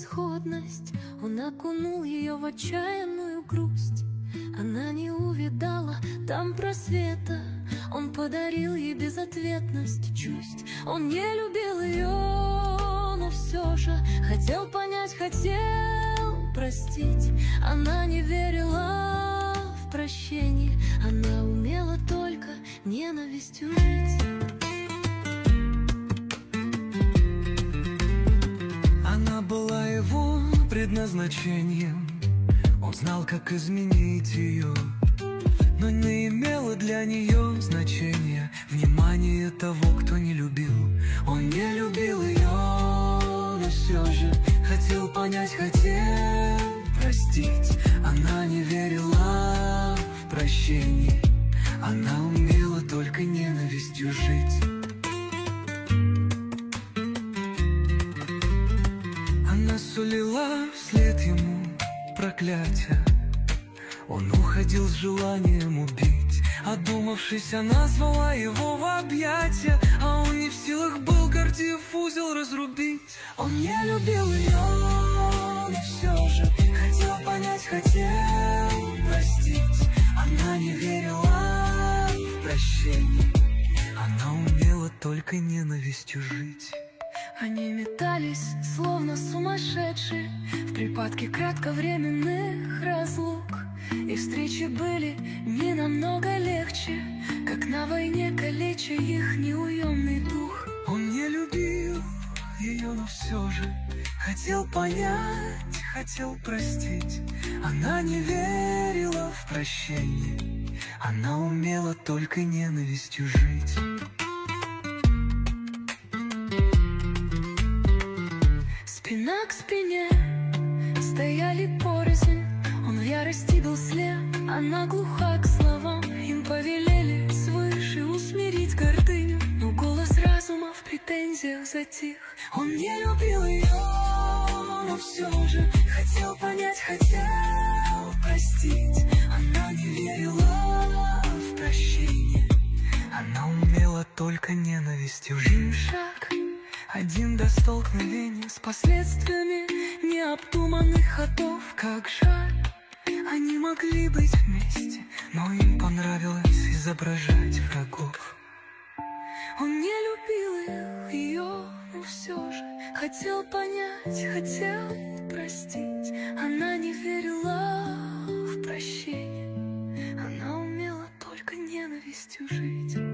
безысходность, он окунул ее в отчаянную грусть. Она не увидала там просвета, он подарил ей безответность чувств. Он не любил ее, но все же хотел понять, хотел простить. Она не верила в прощение, она умела только ненавистью жить. Она была его предназначением, он знал, как изменить ее, но не имело для нее значения внимание того, кто не любил. Он не любил ее, но все же хотел понять, хотел простить. Она не верила в прощение, она умела только ненавистью жить. Она сулила вслед ему проклятия, он уходил с желанием убить. Одумавшись, она звала его в объятия, а он не в силах был, гордив узел разрубить. Он не любил ее, но все же хотел понять, хотел простить. Она не верила в прощение, она умела только ненавистью жить. Они метались, словно сумасшедшие, в припадке кратковременных разлук. И встречи были не намного легче, как на войне калеча их неуемный дух. Он не любил ее, но все же хотел понять, хотел простить. Она не верила в прощение, она умела только ненавистью жить. Спина к спине стояли порознь, он в ярости был слеп, она глуха к словам. Им повелели свыше усмирить гордыню, но голос разума в претензиях затих. Он не любил ее, но все же хотел понять, хотел простить. Она не верила в прощение, она умела только ненавистью жить. Шаг Один до столкновения с последствиями необдуманных ходов. как жаль, Они могли быть вместе, но им понравилось изображать врагов. он не любил ее, но все же хотел понять, хотел простить. Она не верила в прощение, она умела только ненавистью жить.